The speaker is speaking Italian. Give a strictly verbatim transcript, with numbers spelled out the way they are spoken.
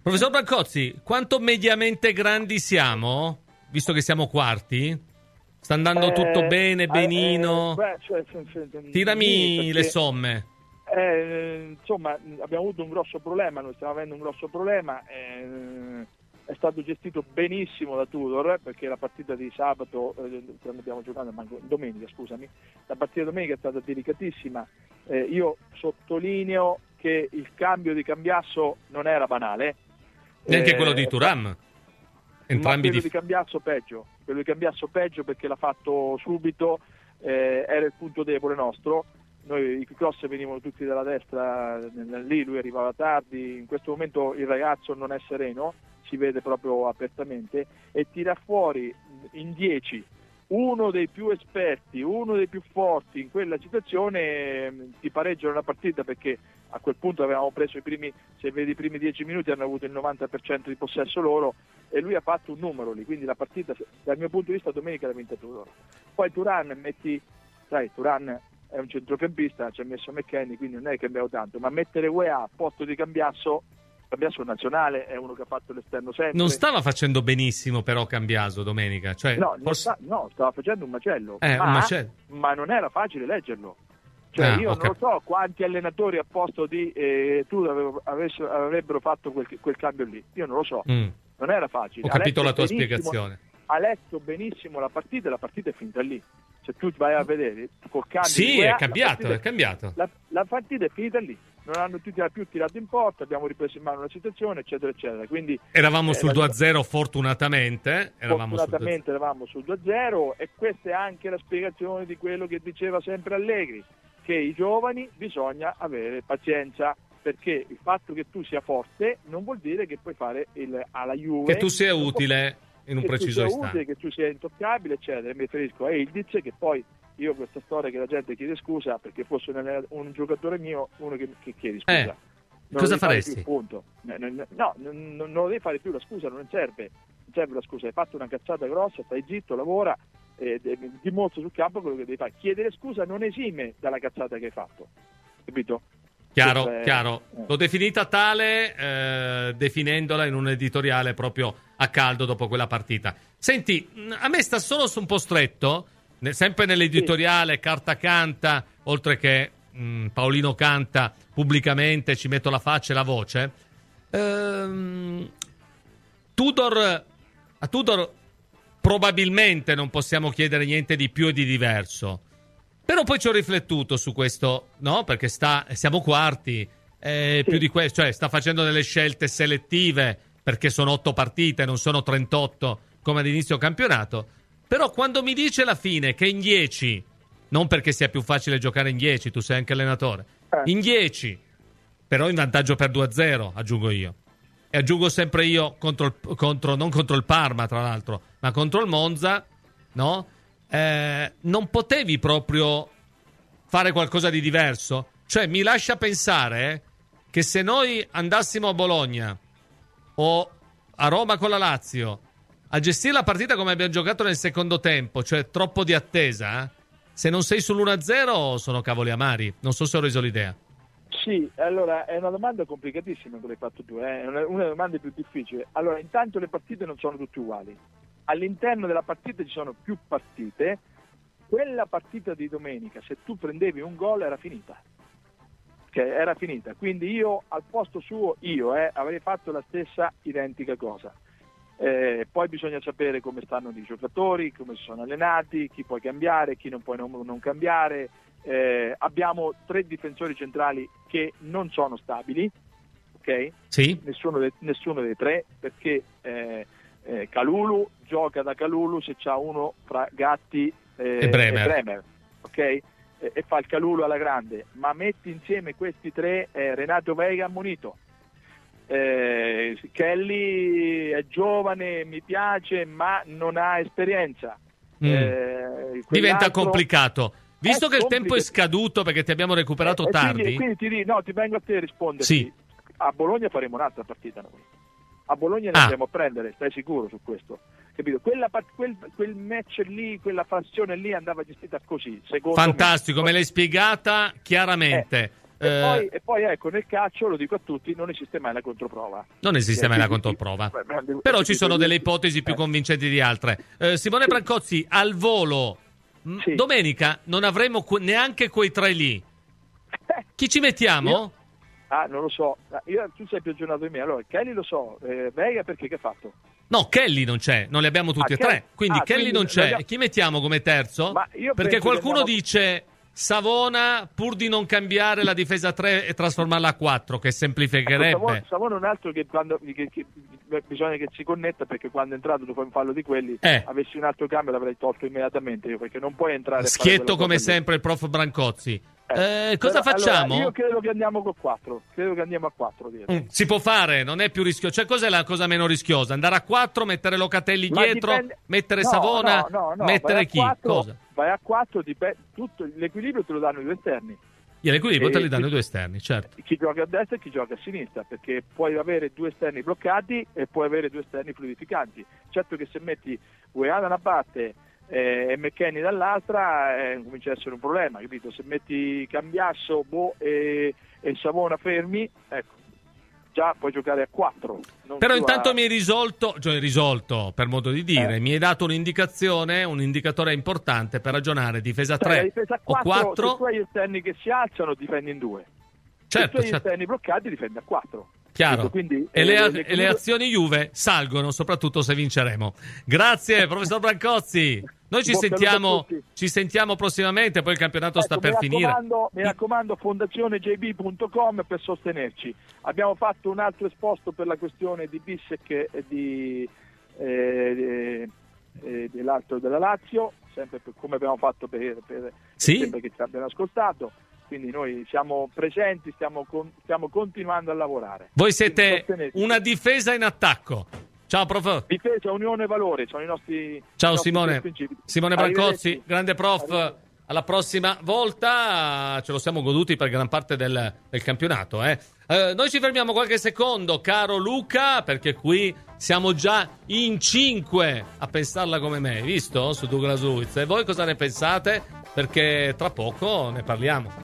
Professor Brancozzi, quanto mediamente grandi siamo? Visto che siamo quarti? Sta andando eh, tutto bene, benino? Eh, beh, cioè, cioè, cioè, Tirami perché, le somme. Eh, insomma, abbiamo avuto un grosso problema, noi stiamo avendo un grosso problema. Eh, è stato gestito benissimo da Tudor, perché la partita di sabato, eh, quando abbiamo giocato, ma domenica, scusami, la partita di domenica è stata delicatissima. Eh, io sottolineo che il cambio di Cambiasso non era banale. Neanche eh, quello di Thuram. Entrambi ma quello di... di Cambiasso peggio, quello di Cambiasso peggio perché l'ha fatto subito, eh, era il punto debole nostro. Noi i cross venivano tutti dalla destra, lì lui arrivava tardi, in questo momento il ragazzo non è sereno, si vede proprio apertamente, e tira fuori in dieci uno dei più esperti, uno dei più forti in quella situazione, ti pareggiano la partita, perché a quel punto avevamo preso i primi, se vedi i primi dieci minuti hanno avuto il novanta per cento di possesso loro e lui ha fatto un numero lì, quindi la partita dal mio punto di vista domenica l'ha vinta Tudor. Poi Thuram, metti, sai, Thuram è un centrocampista, ci ha messo McKennie, quindi non è che abbiamo tanto, ma mettere U E A a posto di Cambiasso, Cambiasso nazionale, è uno che ha fatto l'esterno sempre. Non stava facendo benissimo però Cambiaso domenica, cioè, no, forse... sta, no, stava facendo un macello, eh, ma, un macello. ma non era facile leggerlo. Cioè ah, io okay. non lo so quanti allenatori a posto di eh, tu avessero, avrebbero fatto quel, quel cambio lì, io non lo so, mm. non era facile. Ho capito ha la tua benissimo, spiegazione. Ha letto benissimo la partita e la partita è finita lì. Se tu vai a vedere col cambio sì, di U E A, è cambiato, partita, è cambiato. La, la partita è finita lì. Non hanno più, più tirato in porta, abbiamo ripreso in mano la situazione, eccetera, eccetera. Quindi eravamo eh, sul due a zero fortunatamente. Eravamo fortunatamente sul eravamo sul due a zero, e questa è anche la spiegazione di quello che diceva sempre Allegri, che i giovani bisogna avere pazienza, perché il fatto che tu sia forte non vuol dire che puoi fare il, alla Juve, che tu sia utile in un preciso istante, utile, che tu sia intoccabile, eccetera. Mi riferisco a Ildiz, che poi io questa storia che la gente chiede scusa, perché fosse un, un giocatore mio, uno che, che chiede scusa. Eh, non cosa lo faresti? Più, punto. No, no, non, non lo devi fare più la scusa, non serve, non serve la scusa. Hai fatto una cazzata grossa, stai zitto, lavora, eh, dimostra sul campo quello che devi fare. Chiedere scusa non esime dalla cazzata che hai fatto, capito? Chiaro, è, chiaro. Eh. L'ho definita tale, eh, definendola in un editoriale proprio a caldo dopo quella partita. Senti, a me sta solo su un po' stretto, sempre nell'editoriale, sì. Carta canta, oltre che mh, Paolino canta pubblicamente, ci metto la faccia e la voce. Ehm, Tudor, a Tudor probabilmente non possiamo chiedere niente di più e di diverso. Però poi ci ho riflettuto su questo, no? Perché sta, siamo quarti, eh, sì. più di questo, cioè sta facendo delle scelte selettive, perché sono otto partite, non sono trentotto come ad inizio campionato. Però quando mi dice alla fine che in dieci, non perché sia più facile giocare in dieci, tu sei anche allenatore, eh. in dieci, però in vantaggio per due a zero, aggiungo io. E aggiungo sempre io, contro il, contro, non contro il Parma tra l'altro, ma contro il Monza, no? Eh, non potevi proprio fare qualcosa di diverso? Cioè mi lascia pensare che se noi andassimo a Bologna o a Roma con la Lazio a gestire la partita come abbiamo giocato nel secondo tempo, cioè troppo di attesa, eh? Se non sei sull'uno a zero sono cavoli amari. Non so se ho reso l'idea. Sì, allora è una domanda complicatissima quella che hai fatto tu, eh? È una, una delle domande più difficili. Allora, intanto le partite non sono tutte uguali. All'interno della partita ci sono più partite. Quella partita di domenica, se tu prendevi un gol era finita, che era finita, quindi io al posto suo io eh, avrei fatto la stessa identica cosa. Eh, poi bisogna sapere come stanno i giocatori, come si sono allenati, chi puoi cambiare, chi non puoi non, non cambiare. Eh, abbiamo tre difensori centrali che non sono stabili, ok? Sì. Nessuno, de, nessuno dei tre, perché eh, eh, Kalulu gioca da Kalulu se c'ha uno fra Gatti eh, e Bremer, e Bremer, ok? E, e fa il Kalulu alla grande, ma metti insieme questi tre, eh, Renato Veiga ammonito, eh, Kelly è giovane, mi piace, ma non ha esperienza. Mm. Eh, diventa complicato. Visto che il tempo è scaduto perché ti abbiamo recuperato eh, tardi. Quindi, quindi ti, no, ti vengo a te a rispondere. Sì. A Bologna faremo un'altra partita noi. A Bologna ne ah. andiamo a prendere, stai sicuro su questo? Capito? Quella, quel, quel match lì, quella frazione lì andava gestita così, secondo Fantastico, me. me l'hai spiegata chiaramente. Eh. E, eh, poi, e poi ecco, nel calcio, lo dico a tutti, non esiste mai la controprova. Non esiste mai la controprova. Però ci sono delle ipotesi più convincenti di altre. Eh, Simone Brancozzi, al volo, sì. Domenica non avremo neanche quei tre lì. Chi ci mettiamo? Io, ah, non lo so. Io, tu sei più aggiornato di me. Allora, Kelly lo so. Eh, Vega perché che ha fatto? No, Kelly non c'è, non li abbiamo tutti ah, e tre. Kelly. Quindi ah, Kelly quindi non c'è. Abbiamo... Chi mettiamo come terzo? Perché qualcuno abbiamo... dice... Savona, pur di non cambiare la difesa tre e trasformarla a quattro, che semplificherebbe. Ecco, Savona, Savona è un altro che, quando, che, che bisogna che si connetta, perché quando è entrato dopo un fallo di quelli, eh. avessi un altro cambio l'avrei tolto immediatamente io, perché non puoi entrare. Schietto come sempre il prof Brancozzi. Eh, eh, cosa però, facciamo? Allora, io credo che andiamo con quattro. Credo che andiamo a quattro. Mm, si può fare, non è più rischioso. Cioè, cos'è la cosa meno rischiosa? Andare a quattro, mettere Locatelli Ma dietro, dipende... mettere no, Savona, no, no, no, mettere chi? quattro, cosa? Vai a quattro, dipende, tutto l'equilibrio te lo danno i due esterni. E l'equilibrio te li danno i due esterni, certo. Chi gioca a destra e chi gioca a sinistra, perché puoi avere due esterni bloccati e puoi avere due esterni fluidificanti. Certo che se metti Weah da una parte eh, e McKennie dall'altra eh, comincia a essere un problema, capito? Se metti Cambiasso, Bo e, e Savona fermi, ecco, già puoi giocare a quattro. Però intanto a... mi hai risolto, cioè risolto per modo di dire, eh. mi hai dato un'indicazione, un indicatore importante per ragionare difesa tre cioè, difesa quattro, o quattro. Se tu hai gli esterni che si alzano, difendi in due. Certo, se tu hai gli certo. esterni bloccati, difendi a quattro. Chiaro. Quindi, e, eh, le, le, e le azioni Juve salgono, soprattutto se vinceremo. Grazie, professor Brancozzi. Noi ci sentiamo, ci sentiamo prossimamente, poi il campionato ecco, sta per mi finire. Mi raccomando, fondazione j b punto com per sostenerci. Abbiamo fatto un altro esposto per la questione di Bissek e di, eh, eh, dell'altro della Lazio, sempre per, come abbiamo fatto per, per sì? sempre che ci abbiano ascoltato. Quindi noi siamo presenti, stiamo, con, stiamo continuando a lavorare. Voi siete una difesa in attacco. Ciao prof. Difesa, unione e valore, sono i nostri Ciao i nostri Simone. Simone Brancozzi, grande prof. Alla prossima volta, ce lo siamo goduti per gran parte del, del campionato. Eh. Eh, noi ci fermiamo qualche secondo, caro Luca, perché qui siamo già in cinque a pensarla come me, visto? Su Douglas Luiz. E voi cosa ne pensate? Perché tra poco ne parliamo.